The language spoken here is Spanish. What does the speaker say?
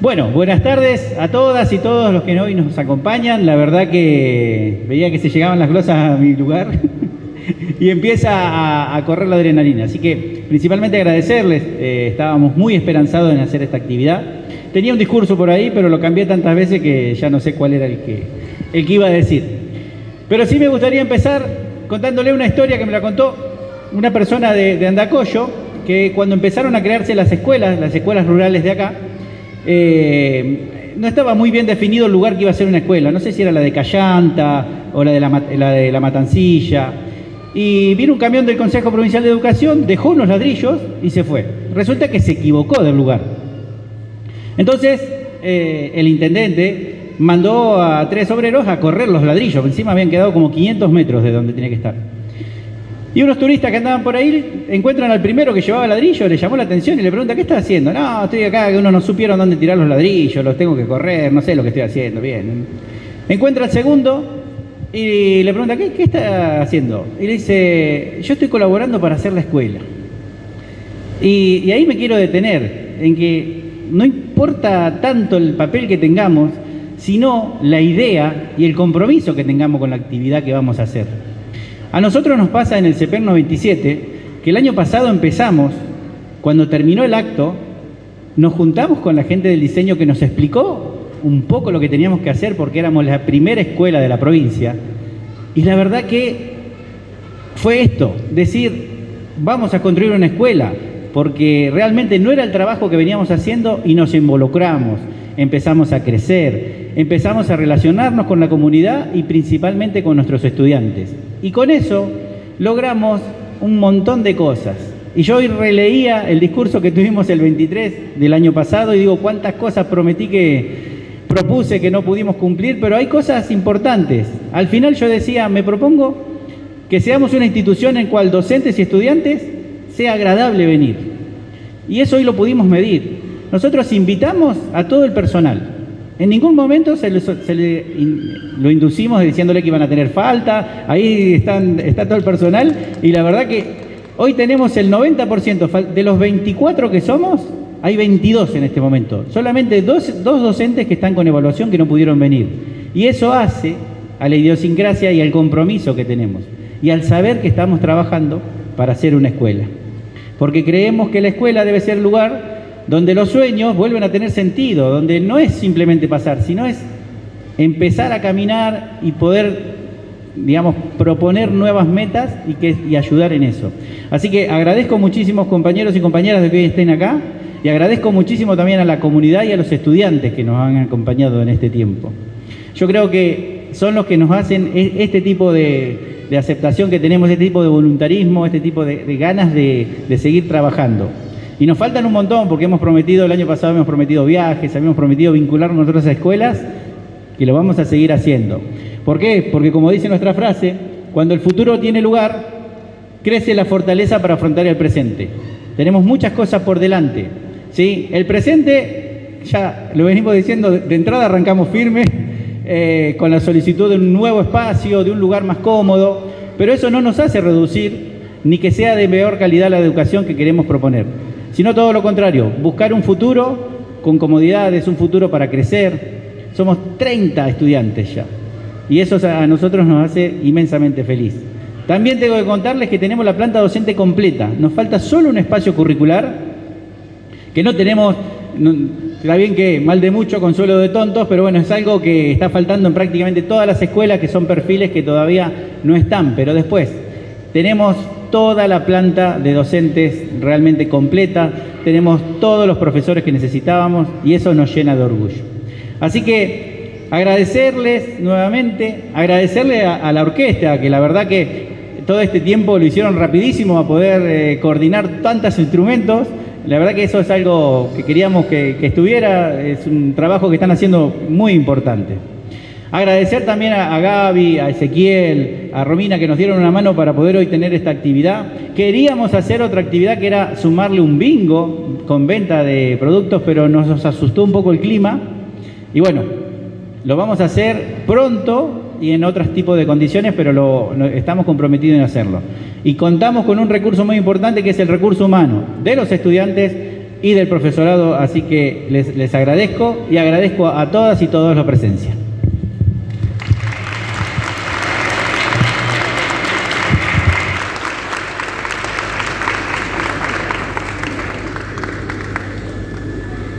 Bueno, buenas tardes a todas y todos los que hoy nos acompañan. La verdad que veía que se llegaban las glosas a mi lugar y empieza a correr la adrenalina. Así que principalmente agradecerles, estábamos muy esperanzados en hacer esta actividad. Tenía un discurso por ahí, pero lo cambié tantas veces que ya no sé cuál era el que iba a decir. Pero sí me gustaría empezar contándole una historia que me la contó una persona de Andacollo, que cuando empezaron a crearse las escuelas rurales de acá, no estaba muy bien definido el lugar que iba a ser una escuela. No sé si era la de Callanta o la de la Matancilla. Y vino un camión del Consejo Provincial de Educación, dejó unos ladrillos y se fue. Resulta que se equivocó del lugar. Entonces, el intendente mandó a 3 obreros a correr los ladrillos. Encima habían quedado como 500 metros de donde tenía que estar. Y unos turistas que andaban por ahí encuentran al primero que llevaba ladrillo, le llamó la atención y le pregunta: ¿qué estás haciendo? No, estoy acá, que uno no supieron dónde tirar los ladrillos, los tengo que correr, no sé lo que estoy haciendo, bien. Encuentra al segundo y le pregunta: ¿qué está haciendo? Y le dice: yo estoy colaborando para hacer la escuela. Y ahí me quiero detener, en que no importa tanto el papel que tengamos, sino la idea y el compromiso que tengamos con la actividad que vamos a hacer. A nosotros nos pasa en el CEPER 97 que el año pasado empezamos, cuando terminó el acto, nos juntamos con la gente del diseño que nos explicó un poco lo que teníamos que hacer porque éramos la primera escuela de la provincia. Y la verdad que fue esto, decir, vamos a construir una escuela, porque realmente no era el trabajo que veníamos haciendo y nos involucramos, empezamos a crecer, empezamos a relacionarnos con la comunidad y principalmente con nuestros estudiantes. Y con eso logramos un montón de cosas. Y yo hoy releía el discurso que tuvimos el 23 del año pasado y digo cuántas cosas propuse que no pudimos cumplir, pero hay cosas importantes. Al final yo decía, me propongo que seamos una institución en cual docentes y estudiantes sea agradable venir. Y eso hoy lo pudimos medir. Nosotros invitamos a todo el personal. En ningún momento lo inducimos diciéndole que iban a tener falta. Ahí está todo el personal. Y la verdad que hoy tenemos el 90%. De los 24 que somos, hay 22 en este momento. Solamente dos docentes que están con evaluación que no pudieron venir. Y eso hace a la idiosincrasia y al compromiso que tenemos. Y al saber que estamos trabajando para hacer una escuela. Porque creemos que la escuela debe ser el lugar donde los sueños vuelven a tener sentido, donde no es simplemente pasar, sino es empezar a caminar y poder, digamos, proponer nuevas metas y ayudar en eso. Así que agradezco muchísimo, compañeros y compañeras, de que hoy estén acá, y agradezco muchísimo también a la comunidad y a los estudiantes que nos han acompañado en este tiempo. Yo creo que son los que nos hacen este tipo de aceptación que tenemos, este tipo de voluntarismo, este tipo de ganas de seguir trabajando. Y nos faltan un montón porque el año pasado hemos prometido viajes, habíamos prometido vincularnos a otras escuelas, que lo vamos a seguir haciendo. ¿Por qué? Porque como dice nuestra frase, cuando el futuro tiene lugar, crece la fortaleza para afrontar el presente. Tenemos muchas cosas por delante, ¿sí? El presente, ya lo venimos diciendo, de entrada arrancamos firme, con la solicitud de un nuevo espacio, de un lugar más cómodo, pero eso no nos hace reducir ni que sea de peor calidad la educación que queremos proponer, sino todo lo contrario, buscar un futuro con comodidades, un futuro para crecer. Somos 30 estudiantes ya, y eso a nosotros nos hace inmensamente feliz. También tengo que contarles que tenemos la planta docente completa, nos falta solo un espacio curricular, que no tenemos... Está bien que mal de mucho, consuelo de tontos, pero bueno, es algo que está faltando en prácticamente todas las escuelas, que son perfiles que todavía no están, pero después tenemos toda la planta de docentes realmente completa, tenemos todos los profesores que necesitábamos y eso nos llena de orgullo. Así que agradecerles nuevamente, agradecerle a la orquesta, que la verdad que todo este tiempo lo hicieron rapidísimo a poder coordinar tantos instrumentos. La verdad que eso es algo que queríamos que estuviera, es un trabajo que están haciendo muy importante. Agradecer también a Gaby, a Ezequiel, a Romina, que nos dieron una mano para poder hoy tener esta actividad. Queríamos hacer otra actividad que era sumarle un bingo con venta de productos, pero nos asustó un poco el clima. Y bueno, lo vamos a hacer pronto y en otros tipos de condiciones, pero estamos comprometidos en hacerlo. Y contamos con un recurso muy importante que es el recurso humano de los estudiantes, y del profesorado, así que les agradezco y agradezco a todas y todos la presencia.